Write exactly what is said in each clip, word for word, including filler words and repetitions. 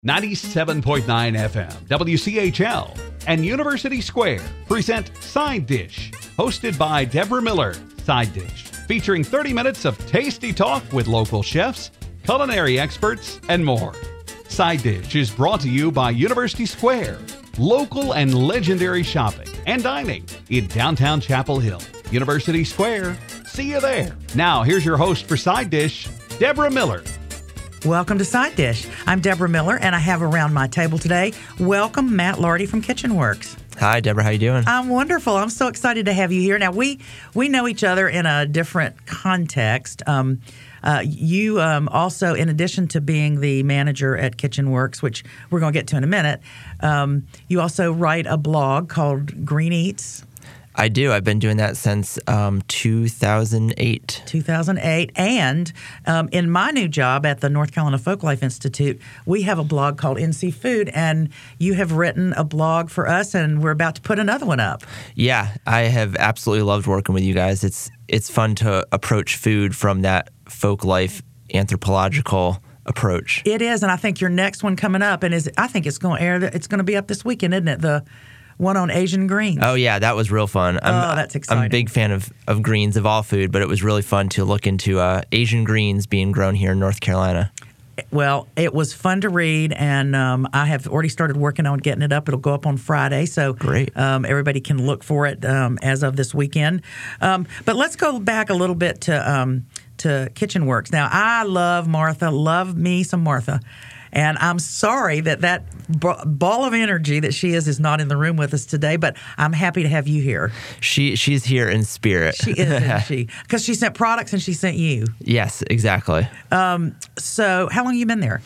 ninety-seven point nine F M, W C H L, and University Square present Side Dish, hosted by Deborah Miller. Side Dish, featuring thirty minutes of tasty talk with local chefs, culinary experts, and more. Side Dish is brought to you by University Square, local and legendary shopping and dining in downtown Chapel Hill. University Square, see you there. Now, here's your host for Side Dish, Deborah Miller. Welcome to Side Dish. I'm Deborah Miller, and I have around my table today, welcome Matt Lardy from Kitchen Works. Hi, Deborah. How you doing? I'm wonderful. I'm so excited to have you here. Now, we we know each other in a different context. Um, uh, you um, also, in addition to being the manager at Kitchen Works, which we're going to get to in a minute, um, you also write a blog called Green Eats. I do. I've been doing that since um, two thousand eight. two thousand eight. And um, in my new job at the North Carolina Folklife Institute, we have a blog called N C Food, and you have written a blog for us, and we're about to put another one up. Yeah, I have absolutely loved working with you guys. It's it's fun to approach food from that folk life anthropological approach. It is, and I think your next one coming up, and is I think it's going to air. It's going to be up this weekend, isn't it? The one on Asian greens. Oh, yeah, that was real fun. I'm, oh, that's exciting. I'm a big fan of, of greens, of all food, but it was really fun to look into uh, Asian greens being grown here in North Carolina. Well, it was fun to read, and um, I have already started working on getting it up. It'll go up on Friday, so Great. Um, everybody can look for it um, as of this weekend. Um, but let's go back a little bit to um, to Kitchen Works. Now, I love Martha, love me some Martha. And I'm sorry that that ball of energy that she is is not in the room with us today, but I'm happy to have you here. She She's here in spirit. She is, isn't she? Because she sent products and she sent you. Yes, exactly. Um, so how long have you been there?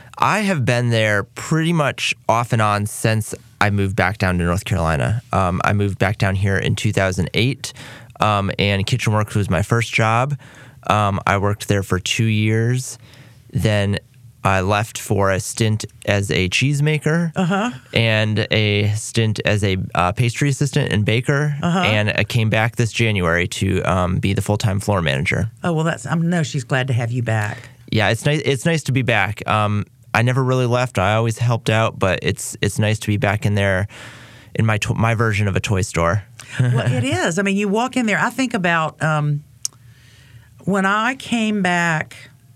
I have been there pretty much off and on since I moved back down to North Carolina. Um, I moved back down here in two thousand eight, um, and Kitchen Works was my first job. Um, I worked there for two years. Then I left for a stint as a cheesemaker uh-huh. and a stint as a uh, pastry assistant and baker, uh-huh. and I came back this January to um, be the full-time floor manager. Oh, well, that's I know she's glad to have you back. Yeah, it's nice. It's nice to be back. Um, I never really left. I always helped out, but it's it's nice to be back in there in my to- my version of a toy store. Well, it is. I mean, you walk in there. I think about um, when I came back.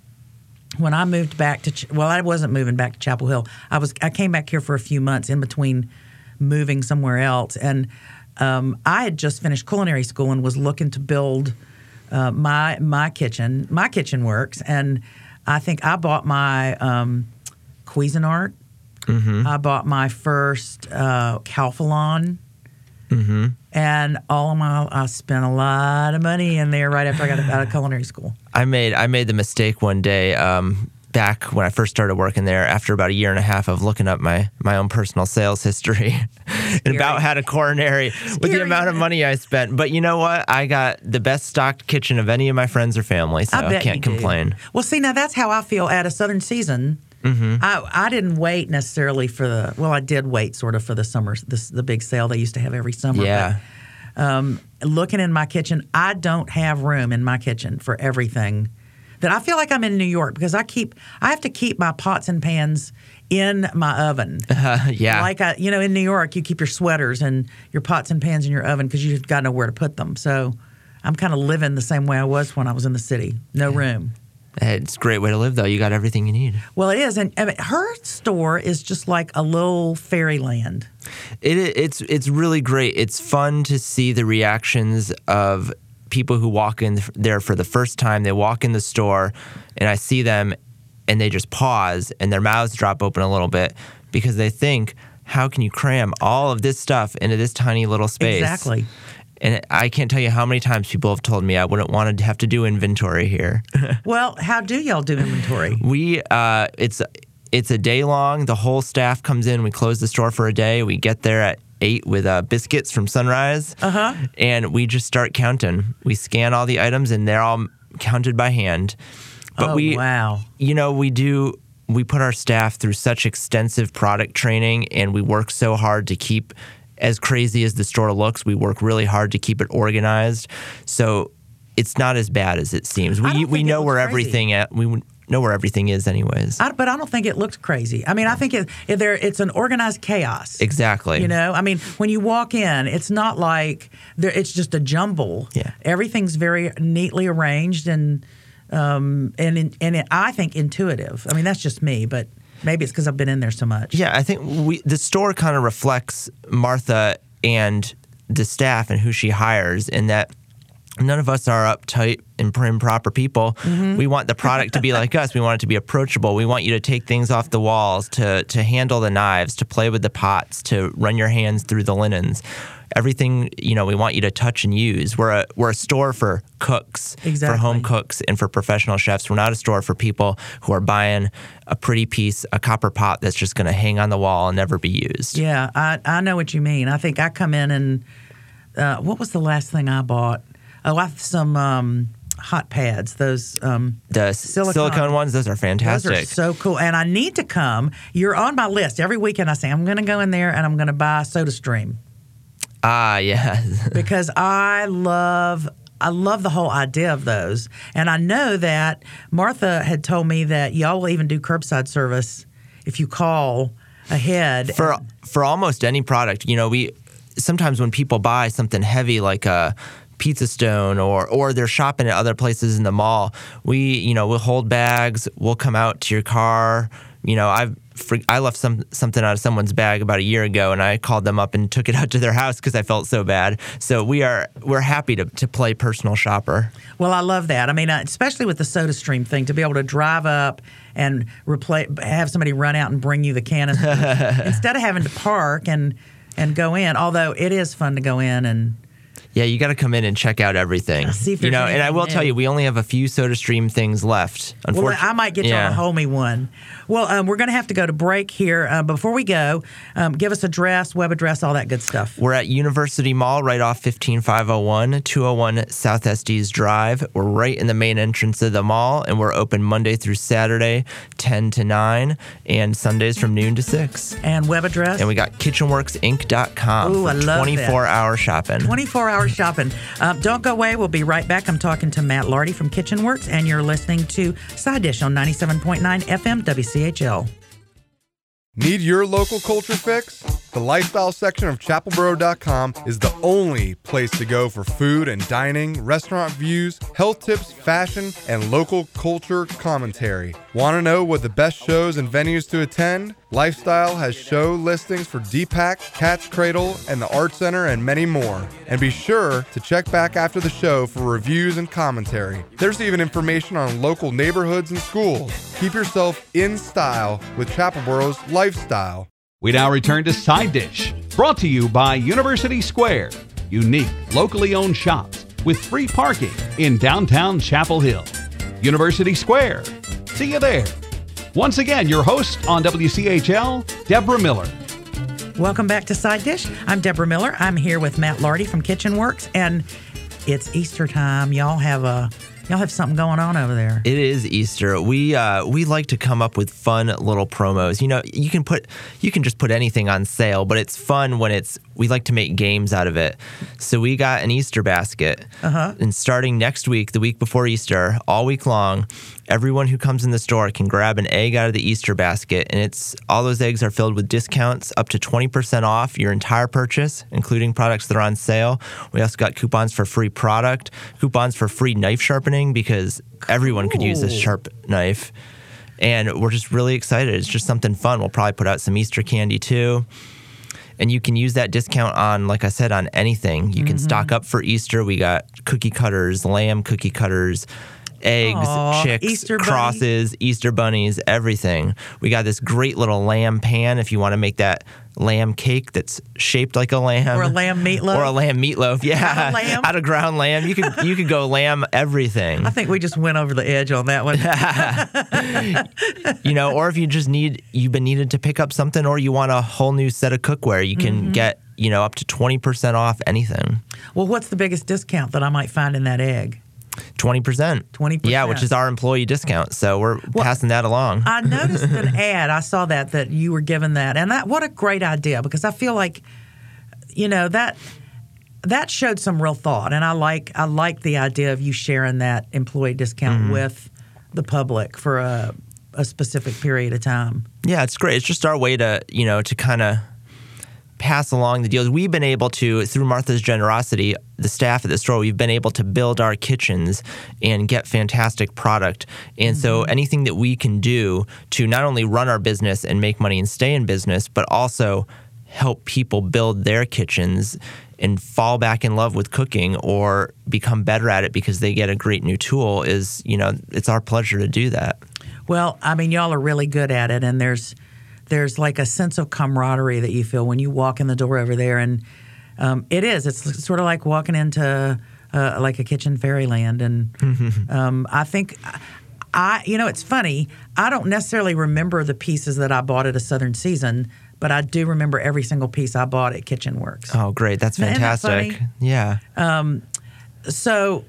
When I moved back to, Ch- well, I wasn't moving back to Chapel Hill. I was. I came back here for a few months in between moving somewhere else, and um, I had just finished culinary school and was looking to build uh, my my kitchen. My Kitchen Works, and I think I bought my um, Cuisinart. Mm-hmm. I bought my first uh, Calphalon. Mm-hmm. And all of my, I spent a lot of money in there right after I got out of culinary school. I made I made the mistake one day um, back when I first started working there after about a year and a half of looking up my, my own personal sales history and about had a coronary with the amount of money I spent. But you know what? I got the best stocked kitchen of any of my friends or family, so I, bet I can't you complain. Do. Well, see, now that's how I feel at a Southern Season. Mm-hmm. I, I didn't wait necessarily for the, well, I did wait sort of for the summer, the, the big sale they used to have every summer. Yeah. But, um, looking in my kitchen, I don't have room in my kitchen for everything that I feel like I'm in New York because I keep, I have to keep my pots and pans in my oven. Uh, yeah. Like, I, you know, in New York, you keep your sweaters and your pots and pans in your oven because you've got to know where to put them. So I'm kind of living the same way I was when I was in the city. No yeah. room. It's a great way to live, though. You got everything you need. Well, it is, and I mean, her store is just like a little fairyland. It it's it's really great. It's fun to see the reactions of people who walk in there for the first time. They walk in the store, and I see them, and they just pause, and their mouths drop open a little bit because they think, "How can you cram all of this stuff into this tiny little space?" Exactly. And I can't tell you how many times people have told me I wouldn't want to have to do inventory here. Well, how do y'all do inventory? we, uh, it's it's a day long. The whole staff comes in. We close the store for a day. We get there at eight with uh, biscuits from Sunrise. Uh-huh. And we just start counting. We scan all the items, and they're all counted by hand. But oh, we, wow. You know, we do, we put our staff through such extensive product training, and we work so hard to keep, as crazy as the store looks, we work really hard to keep it organized. So it's not as bad as it seems. We we know where crazy. everything at. We know where everything is anyways. I, but I don't think it looks crazy. I mean, I think it, it there it's an organized chaos. Exactly. You know, I mean, when you walk in, it's not like there, it's just a jumble. Yeah. Everything's very neatly arranged and um, and and it, I think intuitive. I mean, that's just me, but maybe it's because I've been in there so much. Yeah, I think we the store kind of reflects Martha and the staff and who she hires, in that none of us are uptight and prim, proper people. Mm-hmm. We want the product to be like us. We want it to be approachable. We want you to take things off the walls, to to handle the knives, to play with the pots, to run your hands through the linens. Everything, you know, we want you to touch and use. We're a we're a store for cooks, exactly. for home cooks, and for professional chefs. We're not a store for people who are buying a pretty piece, a copper pot that's just going to hang on the wall and never be used. Yeah, I, I know what you mean. I think I come in and uh, what was the last thing I bought? Oh, I have some um, hot pads. Those um, the silicone. silicone ones. Those are fantastic. Those are so cool. And I need to come. You're on my list every weekend. I say I'm going to go in there and I'm going to buy SodaStream. Ah, yeah. Because I love, I love the whole idea of those, and I know that Martha had told me that y'all will even do curbside service if you call ahead. For and, for almost any product, you know, we sometimes when people buy something heavy like a Pizza Stone or or they're shopping at other places in the mall, we you know we'll hold bags, we'll come out to your car. You know, I've I left some something out of someone's bag about a year ago, and I called them up and took it out to their house because I felt so bad. So we are we're happy to to play personal shopper. Well, I love that. I mean, uh, especially with the SodaStream thing, to be able to drive up and replace, have somebody run out and bring you the canister instead of having to park and and go in. Although it is fun to go in and. Yeah, you got to come in and check out everything. See if you know, anything and I will new. tell you, we only have a few SodaStream things left. Well, I might get you yeah. on a homie one. Well, um, we're going to have to go to break here. Uh, before we go, um, give us address, web address, all that good stuff. We're at University Mall, right off fifteen five oh one, two oh one South Estes Drive. We're right in the main entrance of the mall, and we're open Monday through Saturday, ten to nine, and Sundays from noon to six. And web address? And we got kitchenworks inc dot com Ooh, for I love twenty-four hour shopping. twenty-four hour shopping. Um, don't go away. We'll be right back. I'm talking to Matt Lardy from KitchenWorks, and you're listening to Side Dish on ninety-seven point nine F M W C H L. Need your local culture fix? The lifestyle section of chapel boro dot com is the only place to go for food and dining, restaurant views, health tips, fashion, and local culture commentary. Want to know what the best shows and venues to attend? Lifestyle has show listings for Deepak, Cat's Cradle, and the Art Center, and many more. And be sure to check back after the show for reviews and commentary. There's even information on local neighborhoods and schools. Keep yourself in style with Chapel Boro's lifestyle. We now return to Side Dish, brought to you by University Square. Unique, locally owned shops with free parking in downtown Chapel Hill. University Square. See you there. Once again, your host on W C H L, Deborah Miller. Welcome back to Side Dish. I'm Deborah Miller. I'm here with Matt Lardy from KitchenWorks, and it's Easter time. Y'all have a y'all have something going on over there. It is Easter. We uh, we like to come up with fun little promos. You know, you can put you can just put anything on sale, but it's fun when it's we like to make games out of it. So we got an Easter basket. Uh-huh. And starting next week, the week before Easter, all week long, everyone who comes in the store can grab an egg out of the Easter basket, and it's all those eggs are filled with discounts up to twenty percent off your entire purchase, including products that are on sale. We also got coupons for free product, coupons for free knife sharpening because everyone could use this sharp knife. And we're just really excited. It's just something fun. We'll probably put out some Easter candy too. And you can use that discount on, like I said, on anything. You can mm-hmm. stock up for Easter. We got cookie cutters, lamb cookie cutters, eggs, Aww, chicks, Easter crosses, bunny. Easter bunnies, everything. We got this great little lamb pan if you want to make that lamb cake that's shaped like a lamb. Or a lamb meatloaf. Or a lamb meatloaf, yeah. Out of lamb? Out of ground lamb. You could you could go lamb everything. I think we just went over the edge on that one. You know, or if you just need, you've been needed to pick up something, or you want a whole new set of cookware, you can mm-hmm. get, you know, up to twenty percent off anything. Well, what's the biggest discount that I might find in that egg? twenty percent. twenty percent. Yeah, which is our employee discount. So we're well, passing that along. I noticed an ad. I saw that, that you were given that. And that, what a great idea, because I feel like, you know, that that showed some real thought. And I like I like the idea of you sharing that employee discount mm-hmm. with the public for a, a specific period of time. Yeah, it's great. It's just our way to, you know, to kind of pass along the deals. We've been able to, through Martha's generosity, the staff at the store, we've been able to build our kitchens and get fantastic product. And mm-hmm. so anything that we can do to not only run our business and make money and stay in business, but also help people build their kitchens and fall back in love with cooking or become better at it because they get a great new tool is, you know, it's our pleasure to do that. Well, I mean, y'all are really good at it, and there's there's like a sense of camaraderie that you feel when you walk in the door over there, and um, it is. It's sort of like walking into uh, like a kitchen fairyland, and um, I think I, you know, it's funny. I don't necessarily remember the pieces that I bought at a Southern Season, but I do remember every single piece I bought at Kitchen Works. Oh, great! That's fantastic. That yeah. Um, so,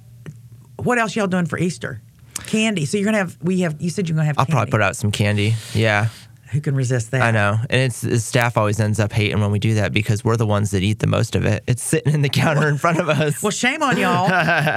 what else y'all doing for Easter? Candy. So you're gonna have. We have. You said you're gonna have. I'll candy. probably put out some candy. Yeah. Who can resist that? I know. And it's the staff always ends up hating when we do that because we're the ones that eat the most of it. It's sitting in the counter in front of us. Well, shame on y'all.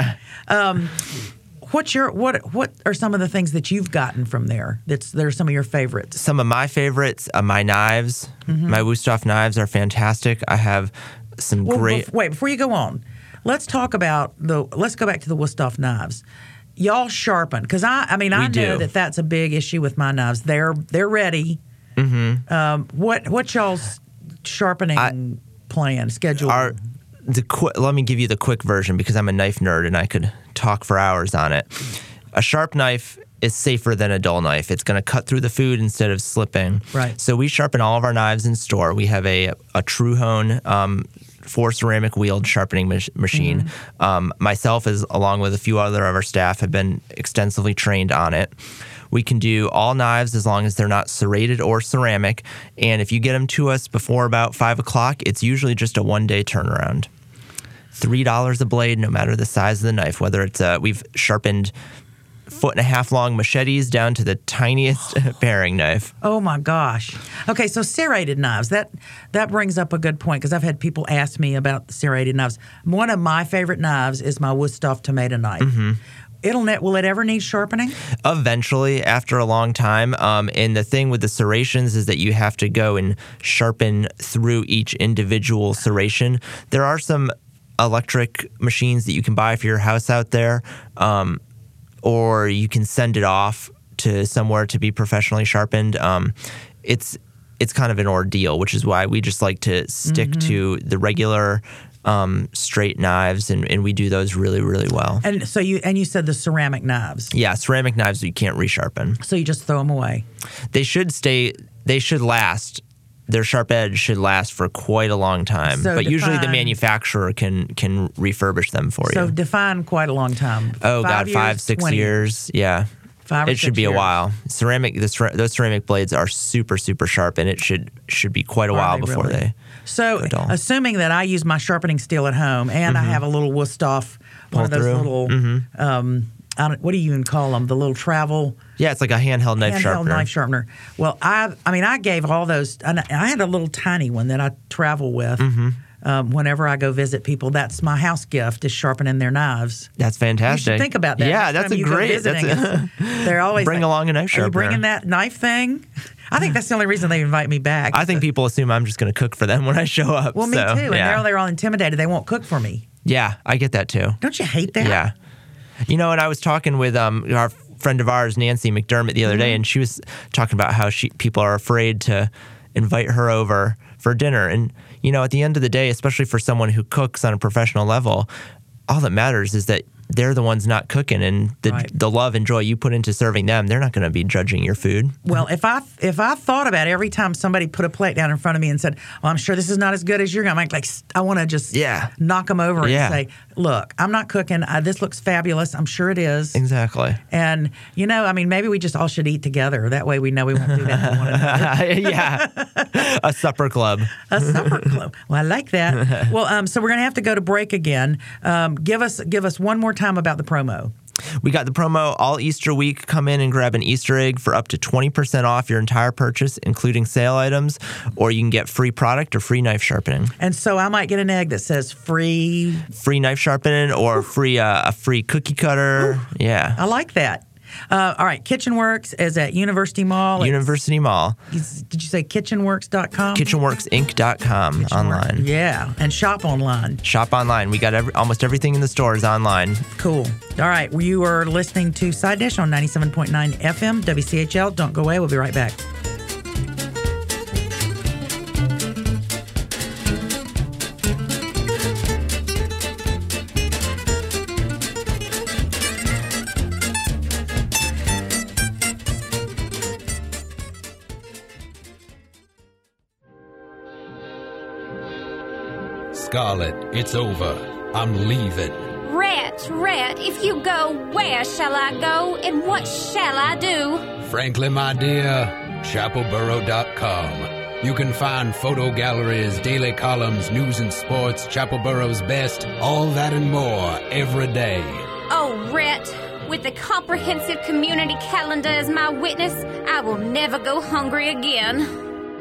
um, what's your what what are some of the things that you've gotten from there? That's that are some of your favorites. Some of my favorites, uh, my knives. Mm-hmm. My Wusthof knives are fantastic. I have some well, great bef- Wait, before you go on, let's talk about the let's go back to the Wusthof knives. Y'all sharpen because I I mean I we know do. that that's a big issue with my knives. They're they're ready. Mm-hmm. Um, what what y'all's sharpening I, plan schedule? Our, the qu- let me give you the quick version because I'm a knife nerd and I could talk for hours on it. A sharp knife is safer than a dull knife. It's going to cut through the food instead of slipping. Right. So we sharpen all of our knives in store. We have a a TruHone um, four ceramic wheeled sharpening mach- machine. Mm-hmm. Um, myself, as along with a few other of our staff, have been extensively trained on it. We can do all knives as long as they're not serrated or ceramic. And if you get them to us before about five o'clock, it's usually just a one-day turnaround. three dollars a blade, no matter the size of the knife. Whether it's uh, we've sharpened foot and a half long machetes down to the tiniest paring knife. Oh my gosh. Okay, so serrated knives. That that brings up a good point because I've had people ask me about the serrated knives. One of my favorite knives is my Wusthof tomato knife. Mm-hmm. It'll net. Will it ever need sharpening? Eventually, after a long time. Um, and the thing with the serrations is that you have to go and sharpen through each individual serration. There are some electric machines that you can buy for your house out there, um, or you can send it off to somewhere to be professionally sharpened. Um, it's it's kind of an ordeal, which is why we just like to stick mm-hmm. to the regular Um, straight knives, and, and we do those really, really well. And so you and you said the ceramic knives. Yeah, ceramic knives you can't resharpen. So you just throw them away. They should stay. They should last. Their sharp edge should last for quite a long time. So but define, usually the manufacturer can can refurbish them for so you. So define quite a long time. Oh five God, years, five, six twenty years. Yeah. Five or it should be years. a while. Ceramic, the, those ceramic blades are super, super sharp, and it should should be quite a Are while they before really? they. So, go dull. Assuming that I use my sharpening steel at home, and mm-hmm. I have a little Wusthof, one Pull of those through. little, mm-hmm. um, I don't, what do you even call them? The little travel. Yeah, it's like a handheld knife handheld sharpener. knife sharpener. Well, I, I mean, I gave all those. And I had a little tiny one that I travel with. Mm-hmm. Um, whenever I go visit people, that's my house gift is sharpening their knives. That's fantastic. You should think about that. Yeah, Next that's time a you go great. visiting, That's a, they're always bring like, along a knife Are sharpener. you bringing that knife thing? I think that's the only reason they invite me back. I think people assume I'm just going to cook for them when I show up. Well, me so, too. And yeah. now they're all intimidated. They won't cook for me. Yeah, I get that too. Don't you hate that? Yeah. You know, and I was talking with um our friend of ours, Nancy McDermott, the other mm-hmm. day, and she was talking about how she people are afraid to invite her over for dinner. And, you know, at the end of the day, especially for someone who cooks on a professional level, all that matters is that they're the ones not cooking, and the Right. the love and joy you put into serving them, they're not going to be judging your food. Well, if I if I thought about every time somebody put a plate down in front of me and said, "Well, I'm sure this is not as good as you're going," I'm like, I want to just Yeah. knock them over Yeah. and say, "Look, I'm not cooking. Uh, this looks fabulous. I'm sure it is." Exactly. And you know, I mean, maybe we just all should eat together. That way, we know we won't do that to one another. Yeah. A supper club. A supper club. Well, I like that. Well, um, so we're going to have to go to break again. Um, give us give us one more time about the promo. We got the promo all Easter week. Come in and grab an Easter egg for up to twenty percent off your entire purchase, including sale items, or you can get free product or free knife sharpening. And so I might get an egg that says free. Free knife sharpening or free uh, a free cookie cutter. Ooh. Yeah. I like that. Uh, all right, Kitchen Works is at University Mall. University Mall. It's, did you say kitchen works dot com? kitchen works inc dot com online. Yeah, and shop online. Shop online. We got every, almost everything in the stores online. Cool. All right, well, you are listening to Side Dish on ninety-seven point nine F M, W C H L. Don't go away. We'll be right back. Scarlet, it's over. I'm leaving. Rat, rat, if you go, where shall I go, and what shall I do? Frankly, my dear, chapel borough dot com. You can find photo galleries, daily columns, news and sports, Chapelborough's best, all that and more every day. Oh, rat, with the comprehensive community calendar as my witness, I will never go hungry again.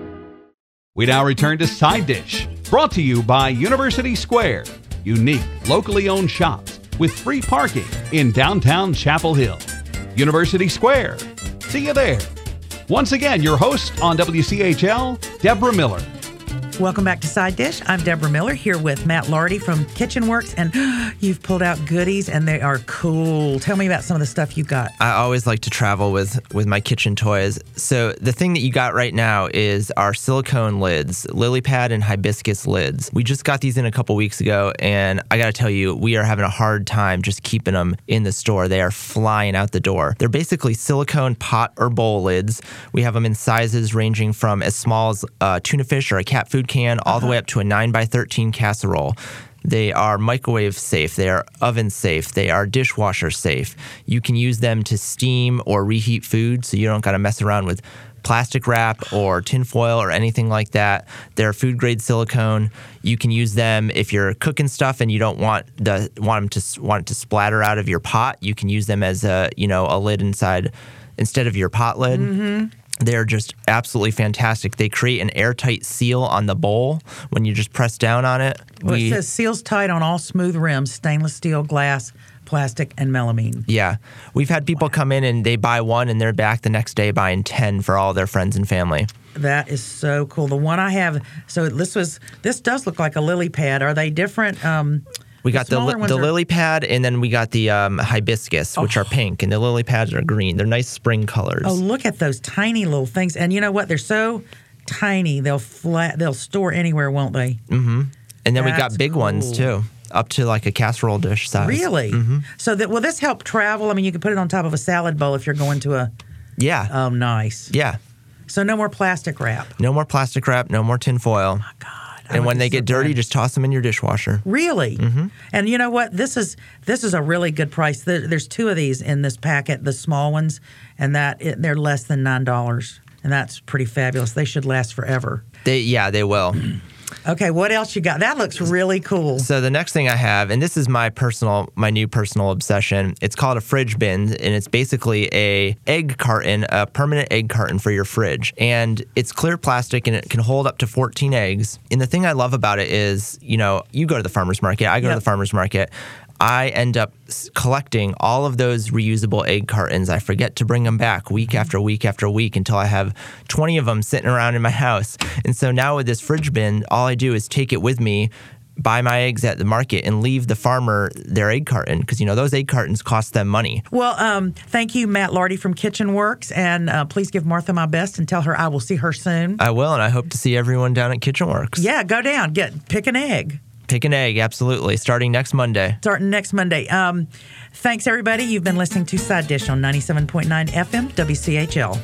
We now return to Side Dish, brought to you by University Square. Unique, locally owned shops with free parking in downtown Chapel Hill. University Square. See you there. Once again, your host on W C H L, Deborah Miller. Welcome back to Side Dish. I'm Deborah Miller here with Matt Lardy from Kitchen Works, and you've pulled out goodies, and they are cool. Tell me about some of the stuff you got. I always like to travel with, with my kitchen toys. So the thing that you got right now is our silicone lids, lily pad and hibiscus lids. We just got these in a couple weeks ago, and I got to tell you, we are having a hard time just keeping them in the store. They are flying out the door. They're basically silicone pot or bowl lids. We have them in sizes ranging from as small as a tuna fish or a cat food can all uh-huh. the way up to a nine by thirteen casserole. They are microwave safe. They are oven safe. They are dishwasher safe. You can use them to steam or reheat food, so you don't got to mess around with plastic wrap or tin foil or anything like that. They're food grade silicone. You can use them if you're cooking stuff and you don't want the want them to want it to splatter out of your pot. You can use them as a you know a lid inside instead of your pot lid. Mm-hmm. They're just absolutely fantastic. They create an airtight seal on the bowl when you just press down on it. Well, we, it says seals tight on all smooth rims, stainless steel, glass, plastic, and melamine. Yeah. We've had people come in and they buy one and they're back the next day buying ten for all their friends and family. That is so cool. The one I have, so this was, this does look like a lily pad. Are they different? Um, We got the, the, the are... lily pad, and then we got the um, hibiscus, which oh. are pink, and the lily pads are green. They're nice spring colors. Oh, look at those tiny little things. And you know what? They're so tiny, they'll flat, they'll store anywhere, won't they? Mm-hmm. And then That's we got big cool. ones, too, up to like a casserole dish size. Really? Mm-hmm. So that will this help travel? I mean, you can put it on top of a salad bowl if you're going to a... Yeah. Oh, nice. Yeah. So no more plastic wrap? No more plastic wrap, no more tin foil. Oh, my God. And when they get so dirty, bad. just toss them in your dishwasher. Really? Mm-hmm. And you know what? This is this is a really good price. There, there's two of these in this packet, the small ones, and that it, they're less than nine dollars, and that's pretty fabulous. They should last forever. They yeah, they will. Okay, what else you got? That looks really cool. So the next thing I have, and this is my personal, my new personal obsession. It's called a fridge bin, and it's basically a egg carton, a permanent egg carton for your fridge. And it's clear plastic, and it can hold up to fourteen eggs. And the thing I love about it is, you know, you go to the farmer's market, I go yep. to the farmer's market. I end up collecting all of those reusable egg cartons. I forget to bring them back week after week after week until I have twenty of them sitting around in my house. And so now with this fridge bin, all I do is take it with me, buy my eggs at the market, and leave the farmer their egg carton because, you know, those egg cartons cost them money. Well, um, thank you, Matt Lardy from Kitchen Works, and uh, please give Martha my best and tell her I will see her soon. I will, and I hope to see everyone down at Kitchen Works. Yeah, go down, get pick an egg. Pick an egg, absolutely. Starting next Monday. Starting next Monday. Um, thanks, everybody. You've been listening to Side Dish on ninety-seven point nine F M, W C H L.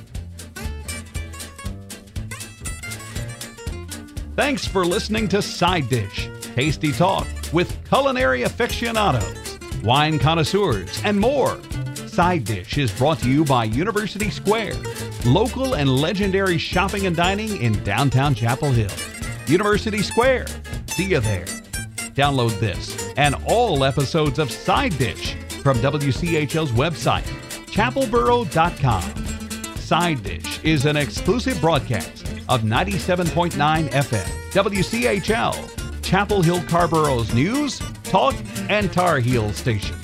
Thanks for listening to Side Dish, tasty talk with culinary aficionados, wine connoisseurs, and more. Side Dish is brought to you by University Square, local and legendary shopping and dining in downtown Chapel Hill. University Square. See you there. Download this and all episodes of Side Dish from W C H L's website, chapel borough dot com. Side Dish is an exclusive broadcast of ninety-seven point nine F M, W C H L, Chapel Hill Carborough's news, talk, and Tar Heel station.